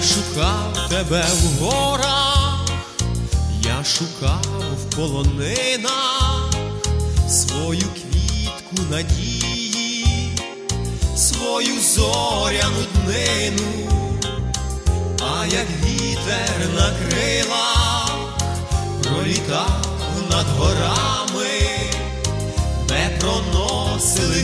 шукав тебе в горах, я шукав в полонинах свою квітку надії, свою зоряну днину. А як вітер на крилах пролітав над горами, не проносили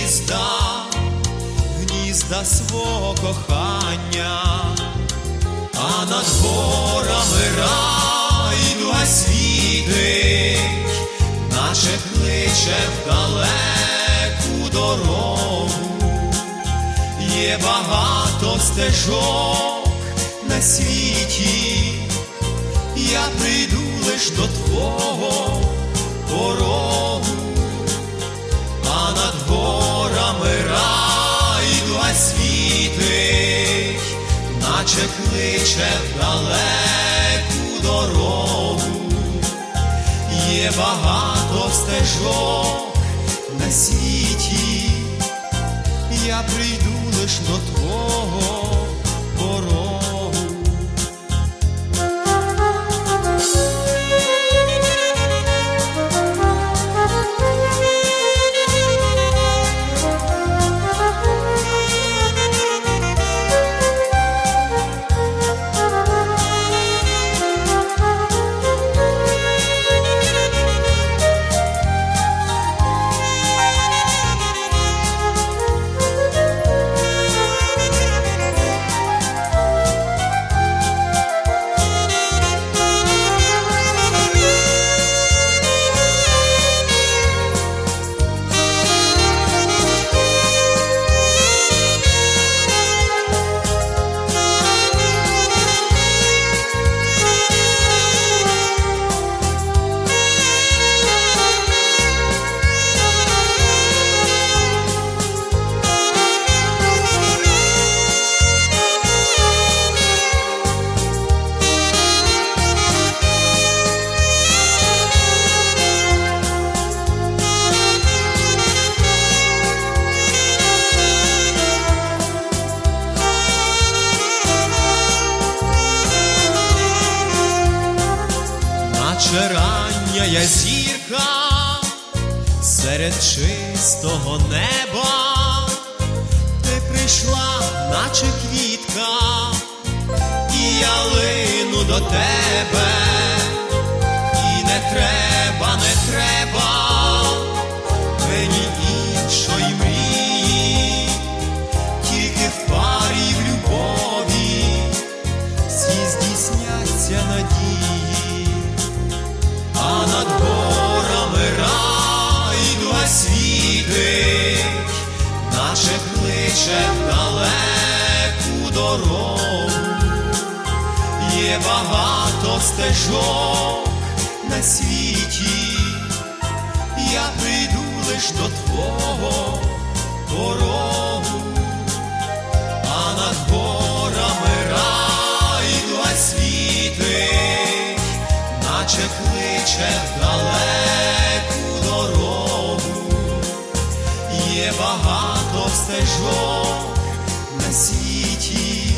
гнізда свого кохання. А над горами райдуга світить, наче кличе в далеку дорогу. Є багато стежок на світі, я прийду лиш до твого порогу. А над горами райдуга світить, наче кличе в далеку дорогу. Є багато стежок на світі, я прийду лиш до твого порогу. Наче рання зірка серед чистого неба, ти прийшла, наче квітка, і я лину до тебе. І не треба мені іншої мрії, тільки в парі й в любові всі здійсняться надії. А над горами райдуга світить, наче кличе в далеку дорогу. Є багато стежок на світі, я прийду лиш до твого порогу. А над горами райдуга світить, наче кличе в далеку дорогу. Є багато стежок на світі,